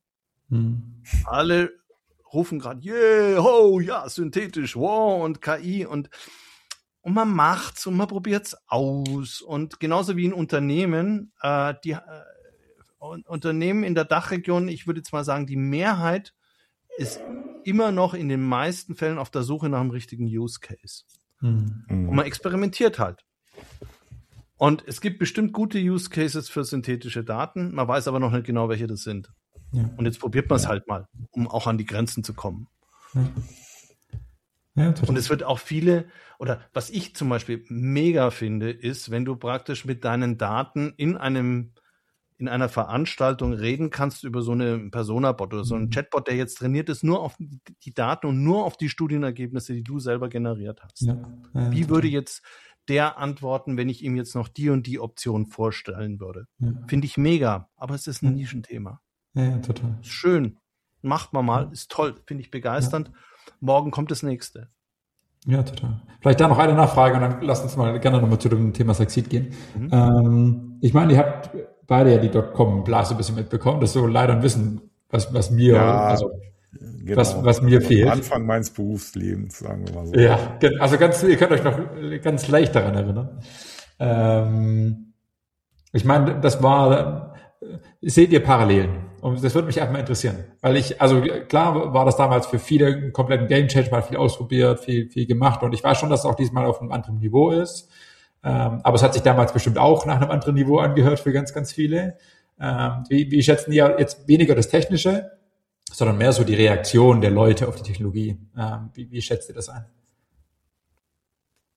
Alle rufen gerade, yeah, ho, ja, synthetisch, wow, und KI und man macht's und man probiert's aus. Und genauso wie in Unternehmen, Unternehmen in der Dachregion, ich würde jetzt mal sagen, die Mehrheit ist immer noch in den meisten Fällen auf der Suche nach einem richtigen Use Case. Und man experimentiert halt. Und es gibt bestimmt gute Use Cases für synthetische Daten, man weiß aber noch nicht genau, welche das sind. Ja. Und jetzt probiert man es halt mal, um auch an die Grenzen zu kommen. Ja, und es wird auch oder was ich zum Beispiel mega finde, ist, wenn du praktisch mit deinen Daten in einer Veranstaltung reden kannst über so eine Persona-Bot oder so einen Chatbot, der jetzt trainiert ist, nur auf die Daten und nur auf die Studienergebnisse, die du selber generiert hast. Ja. Wie würde jetzt der antworten, wenn ich ihm jetzt noch die und die Option vorstellen würde? Ja. Finde ich mega, aber es ist ein Nischenthema. Ja, total. Ist schön. Macht man mal, ist toll, finde ich begeisternd. Ja. Morgen kommt das nächste. Ja, total. Vielleicht da noch eine Nachfrage und dann lasst uns mal gerne nochmal zu dem Thema Succeed gehen. Ich meine, ihr habt beide ja die .com-Blase ein bisschen mitbekommen. Das ist so leider ein Wissen, was mir, was mir fehlt. Am Anfang meines Berufslebens, sagen wir mal so. Ja, also ihr könnt euch noch ganz leicht daran erinnern. Ich meine, seht ihr Parallelen? Und das würde mich einfach mal interessieren. Weil klar war das damals für viele ein kompletten Game-Change, mal viel ausprobiert, viel gemacht. Und ich weiß schon, dass es auch diesmal auf einem anderen Niveau ist. Aber es hat sich damals bestimmt auch nach einem anderen Niveau angehört für ganz, ganz viele. Wie schätzen die jetzt weniger das Technische, sondern mehr so die Reaktion der Leute auf die Technologie? Wie schätzt ihr das ein?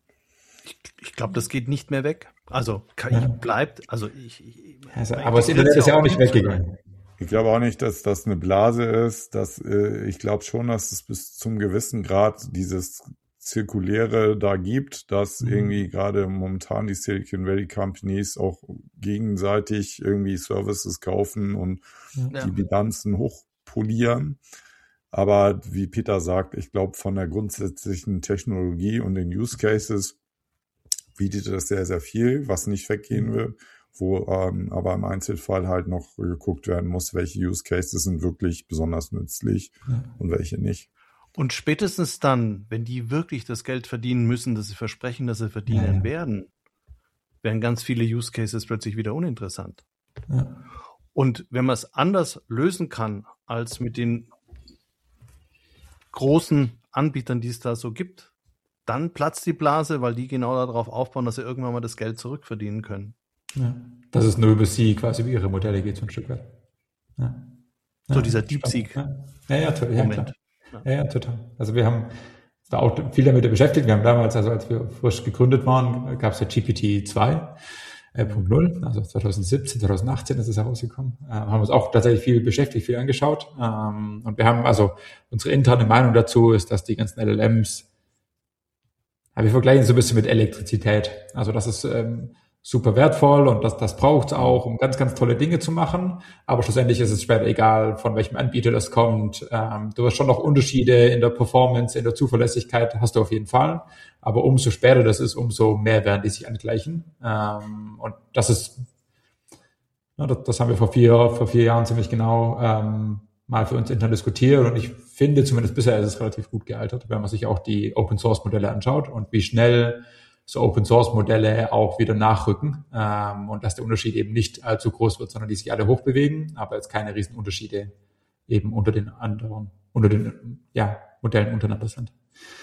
Ich glaube, das geht nicht mehr weg. Also KI bleibt, aber das Internet ist ja auch nicht weggegangen. Ich glaube auch nicht, dass das eine Blase ist. Ich glaube schon, dass es bis zum gewissen Grad dieses Zirkuläre da gibt, dass irgendwie gerade momentan die Silicon Valley Companies auch gegenseitig irgendwie Services kaufen und die Bilanzen hochpolieren. Aber wie Peter sagt, ich glaube, von der grundsätzlichen Technologie und den Use Cases bietet das sehr, sehr viel, was nicht weggehen will, wo aber im Einzelfall halt noch geguckt werden muss, welche Use Cases sind wirklich besonders nützlich und welche nicht. Und spätestens dann, wenn die wirklich das Geld verdienen müssen, das sie versprechen, dass sie verdienen werden ganz viele Use Cases plötzlich wieder uninteressant. Ja. Und wenn man es anders lösen kann, als mit den großen Anbietern, die es da so gibt, dann platzt die Blase, weil die genau darauf aufbauen, dass sie irgendwann mal das Geld zurückverdienen können. Ja. Dass es nur über sie quasi wie ihre Modelle geht, so ein Stück weit. Ja. So dieser DeepSeek. Ja, total. Ja, total. Also wir haben da auch viel damit beschäftigt. Wir haben damals, also als wir frisch gegründet waren, gab es ja GPT 2.0, also 2017, 2018 ist es herausgekommen. Haben uns auch tatsächlich viel beschäftigt, viel angeschaut. Und wir haben, also unsere interne Meinung dazu ist, dass die ganzen LLMs, wir vergleichen so ein bisschen mit Elektrizität. Also das ist super wertvoll und das braucht es auch, um ganz, ganz tolle Dinge zu machen. Aber schlussendlich ist es später egal, von welchem Anbieter das kommt. Du hast schon noch Unterschiede in der Performance, in der Zuverlässigkeit hast du auf jeden Fall. Aber umso später das ist, umso mehr werden die sich angleichen. Und das ist, das haben wir vor vier Jahren ziemlich genau mal für uns intern diskutiert. Und ich finde, zumindest bisher ist es relativ gut gealtert, wenn man sich auch die Open-Source-Modelle anschaut und wie schnell so Open-Source-Modelle auch wieder nachrücken und dass der Unterschied eben nicht allzu groß wird, sondern die sich alle hochbewegen, aber jetzt keine riesen Unterschiede eben unter den Modellen untereinander sind.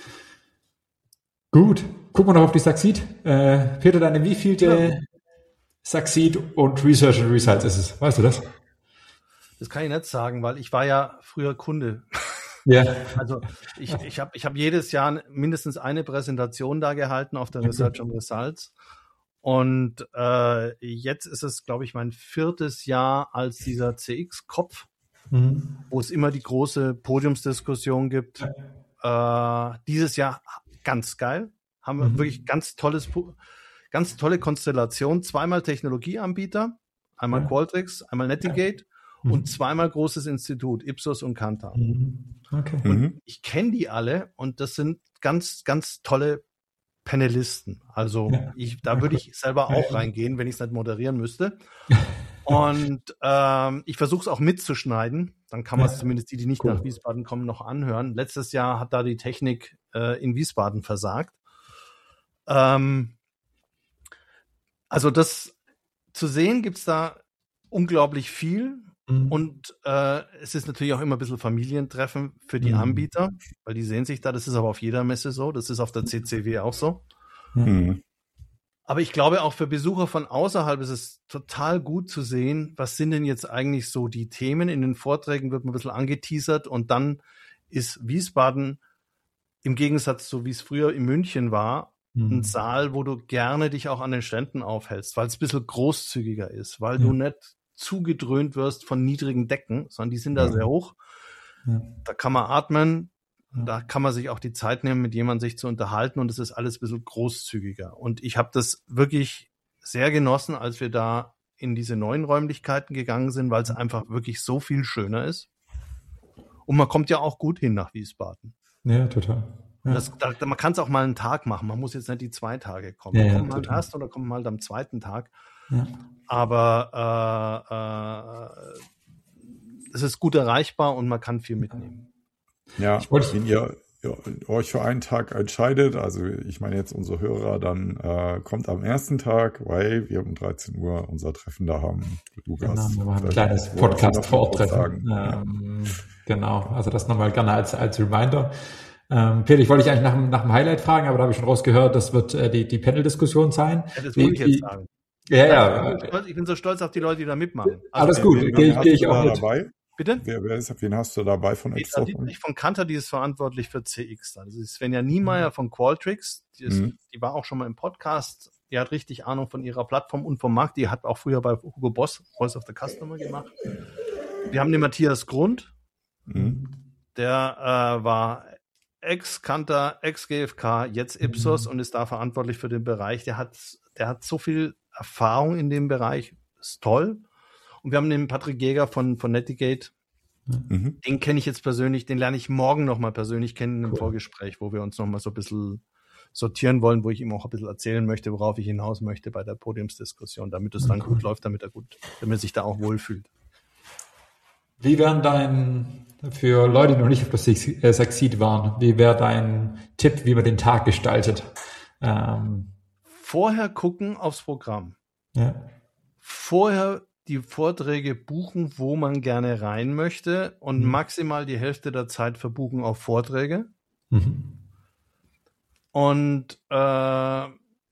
Gut, gucken wir noch auf die Succeed. Peter, deine wievielte Succeed und Research and Results ist es? Weißt du das? Das kann ich nicht sagen, weil ich war ja früher Kunde. Ja. Also ich hab jedes Jahr mindestens eine Präsentation da gehalten auf der Research and Results. Und jetzt ist es, glaube ich, mein 4. Jahr als dieser CX-Kopf, wo es immer die große Podiumsdiskussion gibt. Dieses Jahr ganz geil. Haben wir wirklich ganz tolle Konstellation. 2-mal Technologieanbieter, einmal Qualtrics, einmal Netigate. Und 2-mal großes Institut, Ipsos und Kantar. Okay. Und ich kenne die alle und das sind ganz, ganz tolle Panelisten. Also da würde ich selber auch reingehen, wenn ich es nicht moderieren müsste. Und ich versuche es auch mitzuschneiden. Dann kann man es zumindest die nicht nach Wiesbaden kommen, noch anhören. Letztes Jahr hat da die Technik in Wiesbaden versagt. Also das zu sehen gibt's da unglaublich viel. Und es ist natürlich auch immer ein bisschen Familientreffen für die Anbieter, weil die sehen sich da, das ist aber auf jeder Messe so, das ist auf der CCW auch so. Aber ich glaube, auch für Besucher von außerhalb ist es total gut zu sehen, was sind denn jetzt eigentlich so die Themen. In den Vorträgen wird man ein bisschen angeteasert und dann ist Wiesbaden im Gegensatz zu wie es früher in München war, ein Saal, wo du gerne dich auch an den Ständen aufhältst, weil es ein bisschen großzügiger ist, weil du nicht zugedröhnt wirst von niedrigen Decken, sondern die sind da sehr hoch. Da kann man atmen, da kann man sich auch die Zeit nehmen, mit jemandem sich zu unterhalten und es ist alles ein bisschen großzügiger. Und ich habe das wirklich sehr genossen, als wir da in diese neuen Räumlichkeiten gegangen sind, weil es einfach wirklich so viel schöner ist. Und man kommt ja auch gut hin nach Wiesbaden. Ja, total. Ja. Man kann es auch mal einen Tag machen. Man muss jetzt nicht die 2 Tage kommen. Man kommt mal erst oder kommt mal am 2. Tag. Ja. Aber es ist gut erreichbar und man kann viel mitnehmen. Ja, wenn ihr euch für einen Tag entscheidet, also ich meine jetzt unsere Hörer, dann kommt am ersten Tag, weil wir um 13 Uhr unser Treffen da haben. Lukas, genau, wir machen ein kleines Podcast-Vortreffen. Genau, also das nochmal gerne als Reminder. Peter, ich wollte dich eigentlich nach dem Highlight fragen, aber da habe ich schon rausgehört, das wird die Panel-Diskussion sein. Ja, das wollte ich jetzt sagen. Ja. Ich bin so stolz auf die Leute, die da mitmachen. Also alles gut, gehe ich auch mit. Dabei? Bitte? Wen hast du dabei von Peter Dietrich von Kantar, die ist verantwortlich für CX. Das ist Svenja Niemeyer von Qualtrics. Die war auch schon mal im Podcast. Die hat richtig Ahnung von ihrer Plattform und vom Markt. Die hat auch früher bei Hugo Boss Voice of the Customer gemacht. Wir haben den Matthias Grund. Der war Ex-Kantar, Ex-GfK, jetzt Ipsos und ist da verantwortlich für den Bereich. Der hat so viel Erfahrung in dem Bereich. Ist toll. Und wir haben den Patrick Jäger von Netigate. Den kenne ich jetzt persönlich, den lerne ich morgen nochmal persönlich kennen im Vorgespräch, wo wir uns nochmal so ein bisschen sortieren wollen, wo ich ihm auch ein bisschen erzählen möchte, worauf ich hinaus möchte bei der Podiumsdiskussion, damit es dann gut läuft, damit er sich da auch wohlfühlt. Wie wäre für Leute, die noch nicht auf das Succeed waren, wie wäre dein Tipp, wie man den Tag gestaltet? Vorher gucken aufs Programm. Ja. Vorher die Vorträge buchen, wo man gerne rein möchte und maximal die Hälfte der Zeit verbuchen auf Vorträge. Und wenn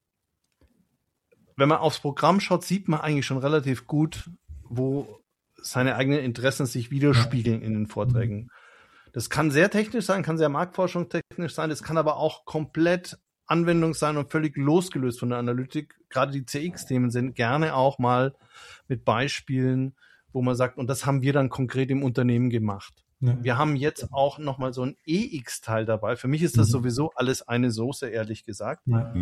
man aufs Programm schaut, sieht man eigentlich schon relativ gut, wo seine eigenen Interessen sich widerspiegeln in den Vorträgen. Das kann sehr technisch sein, kann sehr marktforschungstechnisch sein, das kann aber auch komplett Anwendung sein und völlig losgelöst von der Analytik. Gerade die CX-Themen sind gerne auch mal mit Beispielen, wo man sagt, und das haben wir dann konkret im Unternehmen gemacht. Ja. Wir haben jetzt auch nochmal so ein EX-Teil dabei. Für mich ist das sowieso alles eine Soße, ehrlich gesagt.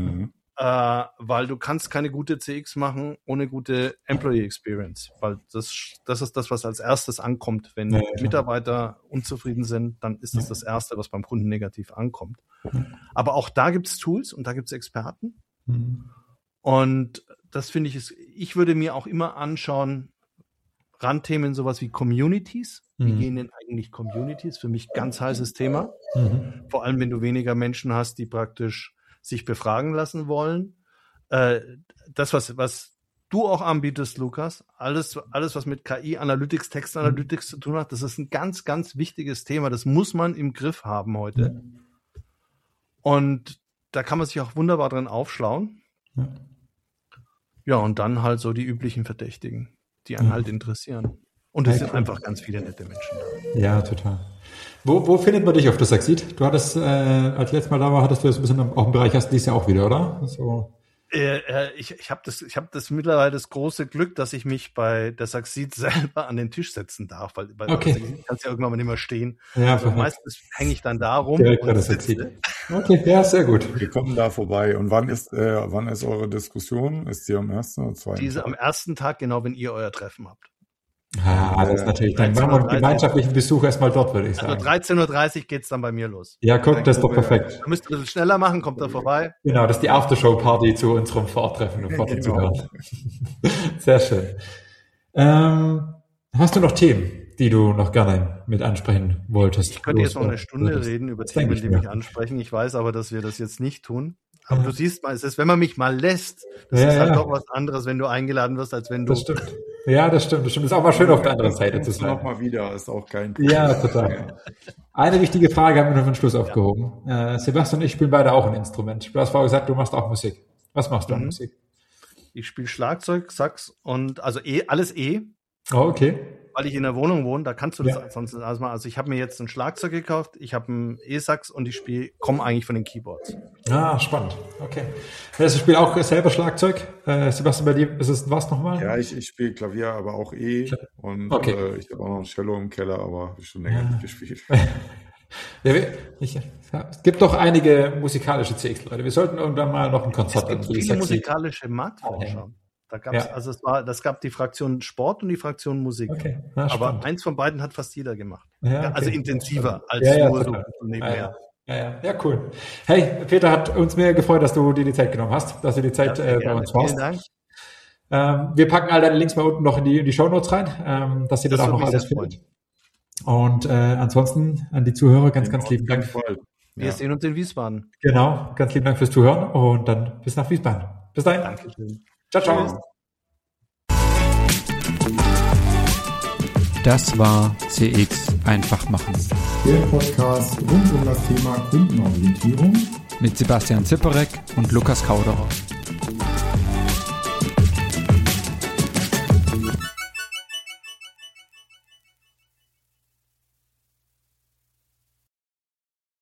Weil du kannst keine gute CX machen ohne gute Employee Experience. Weil das ist das, was als erstes ankommt. Wenn Mitarbeiter unzufrieden sind, dann ist das Erste, was beim Kunden negativ ankommt. Aber auch da gibt es Tools und da gibt es Experten. Und das finde ich würde mir auch immer anschauen, Randthemen sowas wie Communities. Wie gehen denn eigentlich Communities? Für mich ganz heißes Thema. Vor allem, wenn du weniger Menschen hast, die praktisch sich befragen lassen wollen. Das, was du auch anbietest, Lukas, alles, was mit KI, Analytics, Textanalytics zu tun hat, das ist ein ganz, ganz wichtiges Thema. Das muss man im Griff haben heute. Und da kann man sich auch wunderbar drin aufschlauen. Ja, und dann halt so die üblichen Verdächtigen, die einen halt interessieren. Und es sind einfach ganz viele nette Menschen da. Ja, total. Wo findet man dich auf der Succeed? Du hattest, als letztes Mal da war, hattest du das ein bisschen auch im Bereich, hast du dies Jahr auch wieder, oder? So. Ich habe das mittlerweile das große Glück, dass ich mich bei der Succeed selber an den Tisch setzen darf, weil bei der Succeed kannst du ja irgendwann mal nicht mehr stehen. Ja, also meistens hänge ich dann da rum und sitze. Okay, ja, sehr gut. Wir kommen da vorbei. Und wann ist eure Diskussion? Ist die am 1. oder 2.? Diese am ersten Tag, genau, wenn ihr euer Treffen habt. Das ist natürlich, dann machen wir einen gemeinschaftlichen Besuch erstmal dort, würde ich sagen. Also 13.30 Uhr geht's dann bei mir los. Ja, guck, das ist doch perfekt. Da müsst ihr ein bisschen schneller machen, kommt da vorbei. Genau, das ist die Aftershow-Party zu unserem Vortreffen. Sehr schön. Hast du noch Themen, die du noch gerne mit ansprechen wolltest? Ich könnte jetzt noch eine Stunde reden über Themen, die mich ansprechen. Ich weiß aber, dass wir das jetzt nicht tun. Aber du siehst mal, es ist, wenn man mich mal lässt, das ist halt doch was anderes, wenn du eingeladen wirst, als wenn du... Das stimmt. Ja, das stimmt. Ist auch mal schön, auf der anderen Seite zu sein. Nochmal wieder, ist auch kein Problem. Ja, total. Eine wichtige Frage haben wir noch für den Schluss aufgehoben. Sebastian und ich spielen beide auch ein Instrument. Du hast vorher gesagt, du machst auch Musik. Was machst du an Musik? Ich spiele Schlagzeug, Sax und also alles Oh, okay. Weil ich in der Wohnung wohne, da kannst du das ansonsten alles mal. Also ich habe mir jetzt ein Schlagzeug gekauft, ich habe einen E-Sax und ich komme eigentlich von den Keyboards. Ah, spannend. Okay. Also ich spiele auch selber Schlagzeug. Sebastian, bei dir ist es was nochmal? Ja, ich spiele Klavier, aber auch und ich habe auch noch ein Cello im Keller, aber habe ich schon länger nicht gespielt. Es gibt doch einige musikalische CX-Leute. Wir sollten irgendwann mal noch ein Konzert machen. Es gibt viele musikalische Marktforscher. Da gab's, das gab die Fraktion Sport und die Fraktion Musik. Okay. Aber eins von beiden hat fast jeder gemacht. Ja, okay. Also intensiver als nur so nebenher. Ja, cool. Hey, Peter, hat uns mehr gefreut, dass du dir die Zeit genommen hast, dass du die Zeit bei uns warst. Vielen Dank. Wir packen all deine Links mal unten noch in die Shownotes rein, dass ihr da auch noch alles findet. Und ansonsten an die Zuhörer ganz lieben Dank. Wir sehen uns in Wiesbaden. Genau, ganz lieben Dank fürs Zuhören und dann bis nach Wiesbaden. Bis dahin. Dankeschön. Ciao, ciao. Das war CX einfach machen. Der Podcast rund um das Thema Kundenorientierung mit Sebastian Zipperek und Lukas Kauderer.